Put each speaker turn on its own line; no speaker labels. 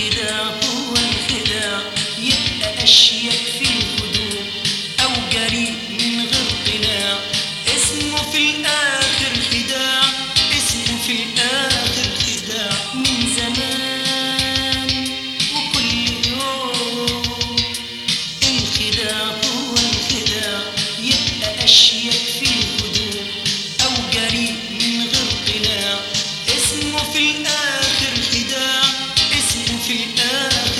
الخداع هو الخداع، يبقى أشيك في الهدوء أو جريء من غير قناع، اسمه في الآخر خداع، اسمه في الآخر خداع. من زمان وكل يوم الخداع هو الخداع، يبقى أشيك في الهدوء أو جريء من غير قناع، اسمه في الآخر خداع، اسمه في الآخر